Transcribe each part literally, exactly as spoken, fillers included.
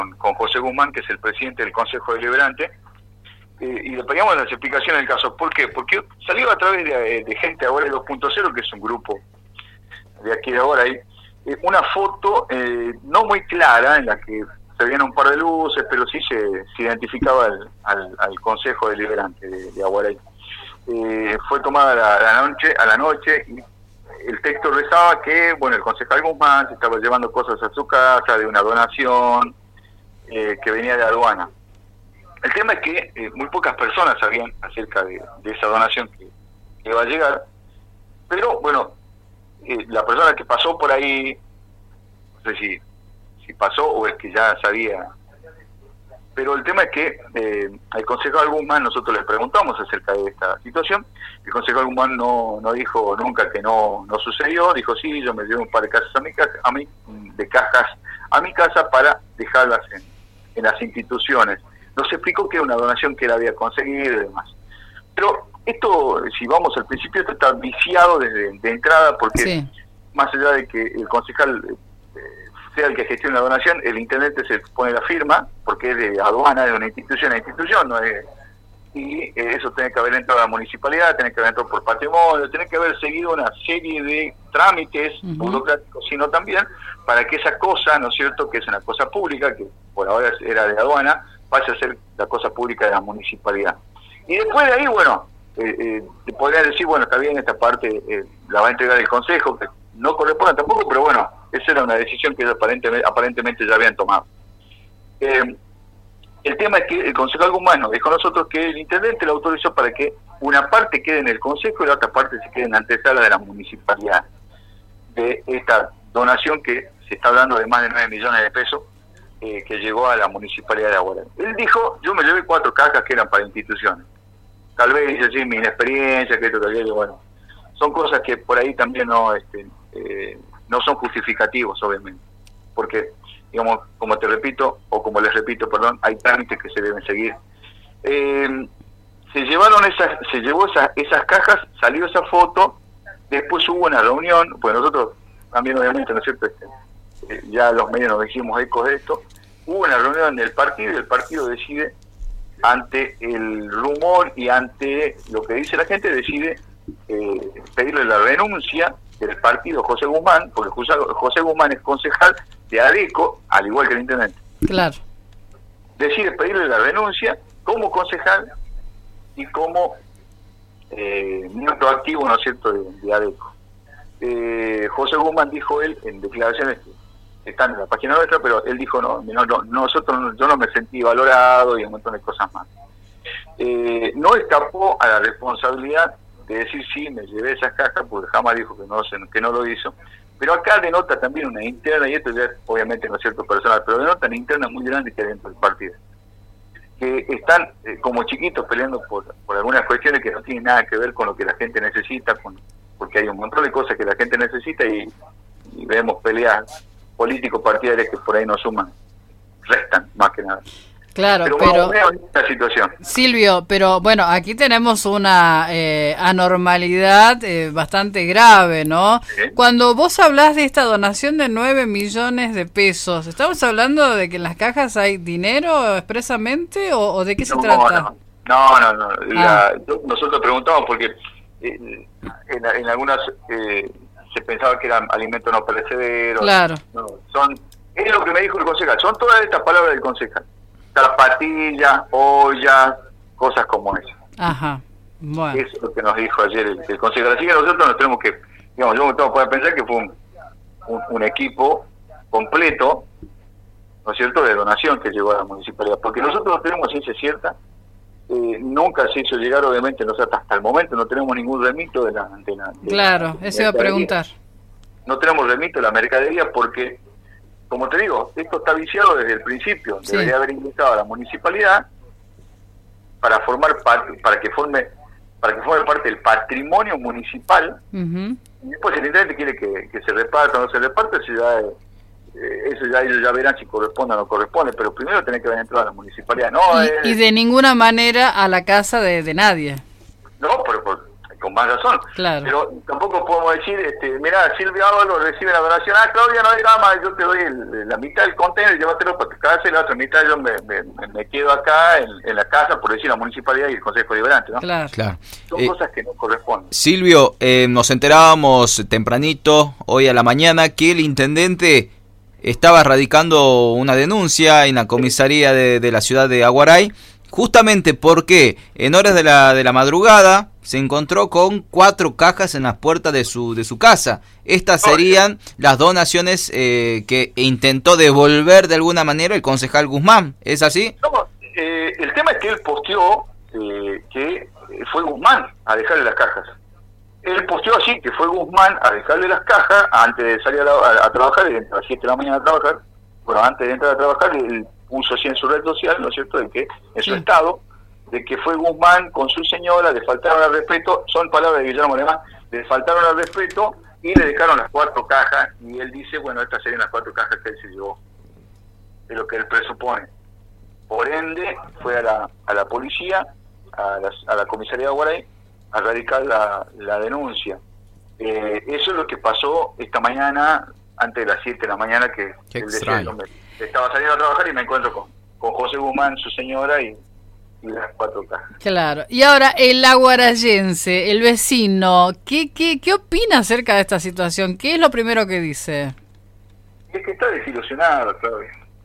con José Guzmán, que es el presidente del Consejo Deliberante, eh, y le pedíamos las explicaciones del caso. ¿Por qué? Porque salió a través de, de gente Aguaray dos punto cero, que es un grupo de aquí de Aguaray, eh, una foto eh, no muy clara, en la que se veían un par de luces, pero sí se, se identificaba al, al, al Consejo Deliberante de, de Aguaray. Eh, fue tomada la, la noche, a la noche, y el texto rezaba que, bueno, el concejal Guzmán se estaba llevando cosas a su casa de una donación eh, que venía de aduana. El tema es que eh, muy pocas personas sabían acerca de, de esa donación que, que iba a llegar, pero bueno, eh, la persona que pasó por ahí, no sé si, si pasó o es que ya sabía, pero el tema es que eh, al concejal Guzmán nosotros les preguntamos acerca de esta situación. El concejal Guzmán no, no dijo nunca que no, no sucedió, dijo sí, yo me llevo un par de casas a mi casa, a mí, de cajas a mi casa para dejarlas en, en las instituciones. Nos explicó que era una donación que él había conseguido y demás. Pero esto, si vamos al principio, esto está viciado desde de entrada, porque sí, más allá de que el concejal eh, sea el que gestione la donación, el intendente se pone la firma, porque es de aduana, de una institución a institución, no es, y eh, eso tiene que haber entrado a la municipalidad, tiene que haber entrado por patrimonio, tiene que haber seguido una serie de trámites uh-huh. burocráticos, sino también para que esa cosa, ¿no es cierto?, que es una cosa pública, que por ahora era de aduana, pase a ser la cosa pública de la municipalidad. Y después de ahí, bueno, eh, eh, te podría decir, bueno, está bien, esta parte eh, la va a entregar el Consejo, que no corresponde tampoco, pero bueno, esa era una decisión que aparentemente, aparentemente ya habían tomado. Eh, el tema es que el concejal Guzmán nos dijo a nosotros que el intendente lo autorizó para que una parte quede en el Consejo y la otra parte se quede en la antesala de la municipalidad, de esta donación que se está hablando de más de nueve millones de pesos, Eh, que llegó a la municipalidad de Aguaray. Él dijo, yo me llevé cuatro cajas que eran para instituciones. Tal vez, dice así, mi inexperiencia, que esto, que aquello, bueno. Son cosas que por ahí también no este, eh, no son justificativos, obviamente. Porque, digamos, como te repito, o como les repito, perdón, hay trámites que se deben seguir. Eh, se llevaron esas, se llevó esas, esas cajas, salió esa foto, después hubo una reunión, pues nosotros también, obviamente, ¿no es cierto?, este, ya los medios nos hicimos ecos de esto. Hubo una reunión del partido y el partido decide, ante el rumor y ante lo que dice la gente, decide eh, pedirle la renuncia del partido José Guzmán, porque José, José Guzmán es concejal de ADECO, al igual que el intendente. Claro. Decide pedirle la renuncia como concejal y como eh, miembro activo, ¿no es cierto?, de, de ADECO. Eh, José Guzmán dijo él en declaraciones que están en la página nuestra, pero él dijo no, no, no nosotros yo no me sentí valorado y un montón de cosas más. Eh, no escapó a la responsabilidad de decir sí, me llevé esas cajas, porque jamás dijo que no, que no lo hizo, pero acá denota también una interna, y esto ya obviamente no es cierto personal, pero denota una interna muy grande que hay dentro del partido, que están eh, como chiquitos peleando por, por algunas cuestiones que no tienen nada que ver con lo que la gente necesita, con, porque hay un montón de cosas que la gente necesita y, y vemos peleas políticos partidarios que por ahí no suman, restan más que nada. Claro, pero, pero bueno, la situación. Silvio, pero bueno, aquí tenemos una eh, anormalidad eh, bastante grave, ¿no? ¿Sí? Cuando vos hablás de esta donación de nueve millones de pesos, ¿estamos hablando de que en las cajas hay dinero expresamente o, o de qué se no, trata? No, no, no. no. Ah. La, nosotros preguntamos porque eh, en, en algunas eh, se pensaba que eran alimentos no perecederos. Claro. No, son, es lo que me dijo el concejal, son todas estas palabras del concejal. Zapatillas, ollas, cosas como esa. Ajá, bueno. Eso es lo que nos dijo ayer el, el concejal. Así que nosotros nos tenemos que, digamos, yo me tengo que pensar que fue un, un, un equipo completo, ¿no es cierto?, de donación que llegó a la municipalidad. Porque nosotros no tenemos ciencia cierta, eh, nunca se hizo llegar, obviamente, nosotros hasta el momento no tenemos ningún remito de la... De la de claro, la, eso iba a preguntar. No tenemos remito de la mercadería porque, como te digo, esto está viciado desde el principio. Sí. Debería haber ingresado a la municipalidad para formar parte, para que forme, para que forme parte del patrimonio municipal. Uh-huh. Y después el intendente quiere que, que se reparta o no se reparte, eso ya, eh, eso ya ellos ya verán si corresponde o no corresponde, pero primero tiene que haber entrado a la municipalidad. No, y, eh, y de ninguna manera a la casa de, de nadie. No, pero, pero con, más razón. Claro. Pero tampoco podemos decir, este, mira, Silvia Ábalo recibe la donación, ah, Claudia, no hay drama, yo te doy el, la mitad del contenedor, llévatelo para tu casa, y la otra mitad yo me, me, me quedo acá en, en la casa, por decir la municipalidad y el Consejo Deliberante, ¿no? Claro. Claro. Son Eh, cosas que no corresponden. Silvio, eh, nos enterábamos tempranito, hoy a la mañana, que el intendente estaba radicando una denuncia en la comisaría de, de la ciudad de Aguaray, justamente porque en horas de la de la madrugada se encontró con cuatro cajas en las puertas de su de su casa. Estas serían las donaciones eh, que intentó devolver de alguna manera el concejal Guzmán, ¿es así? No, eh, el tema es que él posteó eh, que fue Guzmán a dejarle las cajas. Él posteó así, que fue Guzmán a dejarle las cajas antes de salir a, la, a, a trabajar, y a las siete de la mañana a trabajar. Bueno, antes de entrar a trabajar, él puso así en su red social, ¿no es cierto?, de que en su sí. estado, de que fue Guzmán con su señora, le faltaron al respeto, son palabras de Guillermo Alemán, le faltaron al respeto y le dejaron las cuatro cajas, y él dice, bueno, estas serían las cuatro cajas que él se llevó, de lo que él presupone. Por ende, fue a la, a la policía, a la, a la comisaría de Aguaray, a radicar la, la denuncia. Eh, eso es lo que pasó esta mañana, antes de las siete de la mañana, que Qué él extraño. decía, hombre, estaba saliendo a trabajar y me encuentro con, con José Guzmán, su señora, y, y las cuatro cajas. Claro. Y ahora, el aguarayense, el vecino, ¿qué, qué, ¿qué opina acerca de esta situación? ¿Qué es lo primero que dice? Es que está desilusionado, Claudia.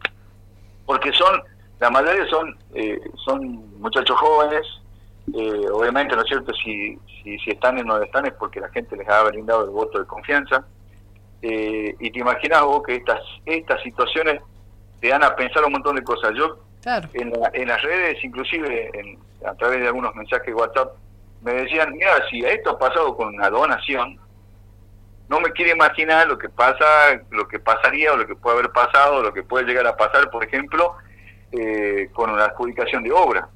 Porque son, la mayoría son, eh, son muchachos jóvenes. Eh, obviamente, ¿no es cierto?, si, si si están en donde están es porque la gente les ha brindado el voto de confianza, eh, y te imaginas vos que estas estas situaciones te dan a pensar un montón de cosas. Yo Claro. en, la, en las redes, inclusive en, a través de algunos mensajes de WhatsApp, me decían, mira, si esto ha pasado con una donación, no me quiero imaginar lo que pasa, lo que pasaría o lo que puede haber pasado, o lo que puede llegar a pasar, por ejemplo, eh, con una adjudicación de obra.